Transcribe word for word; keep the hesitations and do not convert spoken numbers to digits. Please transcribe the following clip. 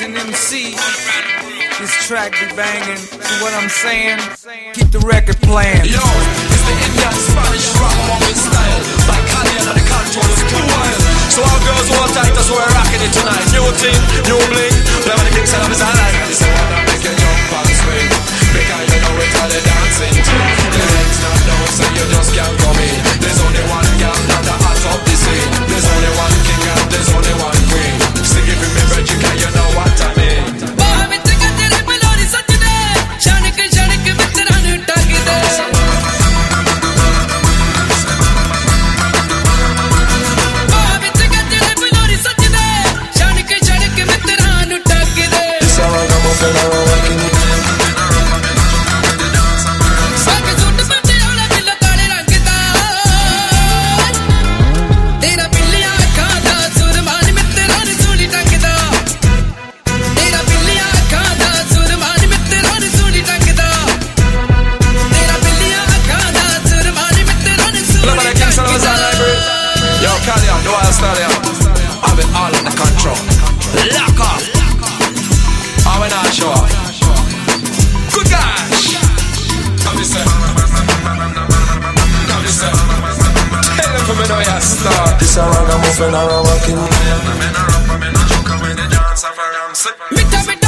American M C. This track be banging, see what I'm saying? Keep the record playing. Yo, it's the Indian Spanish rock woman style. Like Kanye and the control is too wild. So our girls hold tight, that's why we're rocking it tonight. New team, new bling, whatever the king said of his eye. This is what I make you jump and swing. Because you know it's all the dancing too. The legs not down, so you just can't come in. There's only one girl that the hot up the scene. There's only one king and there's only one queen. So give me bread, you can, you know what I mean. Have it all under control. Lock off. I will not show up. Good gosh. Come this way. Come this way. Tell them for me know you start. This a ragamuffin or a rockin'. Me